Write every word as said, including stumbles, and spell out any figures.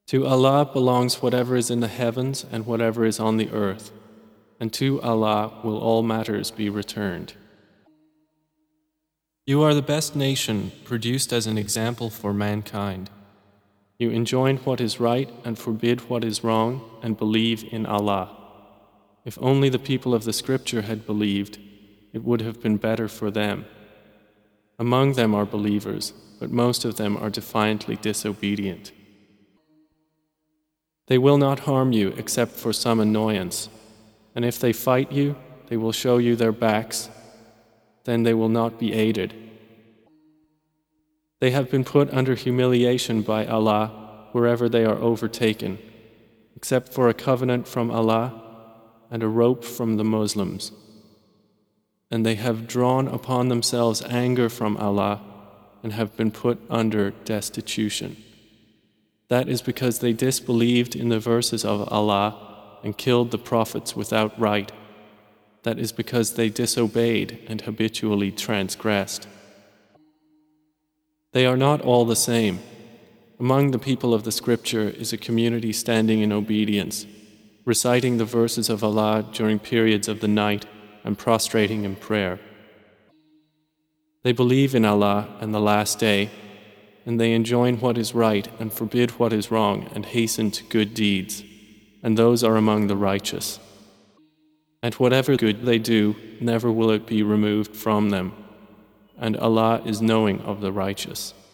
To Allah belongs whatever is in the heavens and whatever is on the earth, and to Allah will all matters be returned. You are the best nation produced as an example for mankind. You enjoin what is right and forbid what is wrong and believe in Allah. If only the people of the scripture had believed, it would have been better for them. Among them are believers, but most of them are defiantly disobedient. They will not harm you except for some annoyance, and if they fight you, they will show you their backs, then they will not be aided. They have been put under humiliation by Allah wherever they are overtaken, except for a covenant from Allah and a rope from the Muslims. And they have drawn upon themselves anger from Allah and have been put under destitution. That is because they disbelieved in the verses of Allah and killed the prophets without right. That is because they disobeyed and habitually transgressed. They are not all the same. Among the people of the scripture is a community standing in obedience, reciting the verses of Allah during periods of the night and prostrating in prayer. They believe in Allah and the Last Day, and they enjoin what is right and forbid what is wrong and hasten to good deeds, and those are among the righteous. And whatever good they do, never will it be removed from them, and Allah is knowing of the righteous.